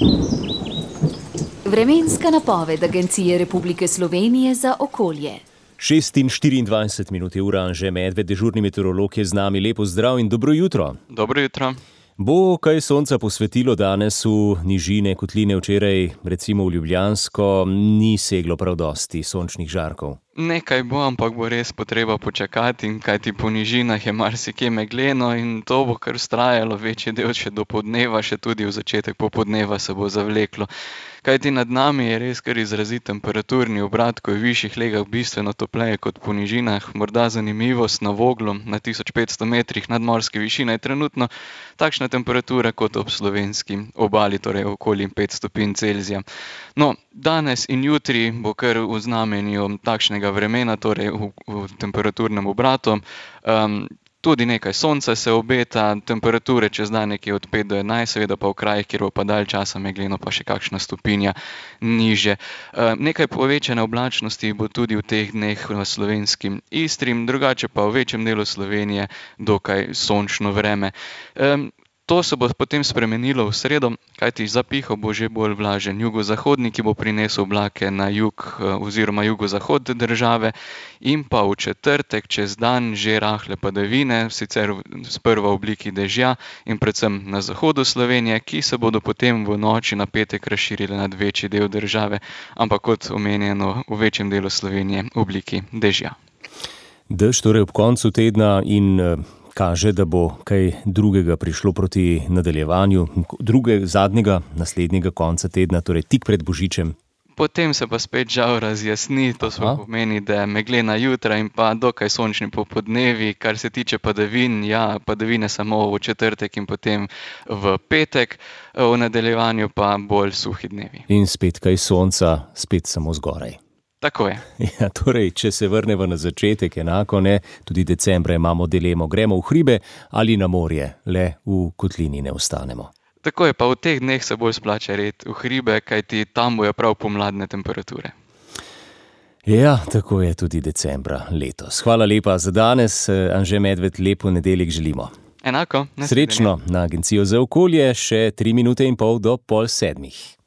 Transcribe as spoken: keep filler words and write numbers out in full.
Vremenska napoved Agencije Republike Slovenije za okolje. šest in štiriindvajset minut je ura, Anže Medved, dežurni meteorolog je z nami. Lepo zdrav in dobro jutro. Dobro jutro. Bo kaj sonca posvetilo danes v nižine kotline? Včeraj, recimo v Ljubljansko, ni seglo prav dosti sončnih žarkov. Nekaj bo, ampak bo res potreba počakati, in kajti po nižinah je marsikje megleno in to bo kar vztrajalo večji del še do podneva, še tudi v začetek popoldneva se bo zavleklo. Kajti nad nami je res kar izrazit temperaturni obrat, ko je v višjih legah bistveno topleje kot po nižinah. Morda zanimivost, na Voglu, na tisoč petsto metrih nadmorske višine, je trenutno takšna temperatura kot ob slovenski obali, torej okoli pet stopinj Celzija. No, danes in jutri bo kar v znamenju takšnega vremena, torej v, v temperaturnem obratu. Um, Tudi nekaj sonca se obeta, temperature čez dan nekje od pet do enajst, seveda pa v krajih, kjer bo pa dalj časa megleno, pa še kakšna stopinja niže. E, nekaj povečane oblačnosti bo tudi v teh dneh v slovenskim Istri, drugače pa v večjem delu Slovenije dokaj sončno vreme. E, To se bo potem spremenilo v sredo, kajti zapihal bo že bolj vlažen jugozahodnik, ki bo prinesel oblake na jug oziroma jugozahod države, in pa v četrtek čez dan že rahle padavine, sicer sprva v obliki dežja in predvsem na zahodu Slovenije, ki se bodo potem v noči na petek razširile nad večji del države, ampak kot omenjeno v večjem delu Slovenije v obliki dežja. Dež torej ob koncu tedna in kaže, da bo kaj drugega prišlo proti nadaljevanju, druge, zadnjega, naslednjega konca tedna, torej tik pred Božičem. Potem se pa spet žal razjasni, to smo pomeni, da je meglena jutra in pa dokaj sončni popoldnevi. Kar se tiče padavin, ja, padavine samo v četrtek in potem v petek, v nadaljevanju pa bolj suhi dnevi. In spet kaj sonca, spet samo zgoraj. Tako je. Ja, torej, če se vrnemo na začetek, enako ne, tudi decembra imamo dilemo, gremo v hribe ali na morje, le v kotlini ne ostanemo. Tako je, pa v teh dneh se bolj splača red v hribe, kajti tam bojo prav pomladne temperature. Ja, tako je tudi decembra letos. Hvala lepa za danes, Anže Medved, lepo nedeljek želimo. Enako. Srečno na Agencijo za okolje, še tri minute in pol do pol sedmih.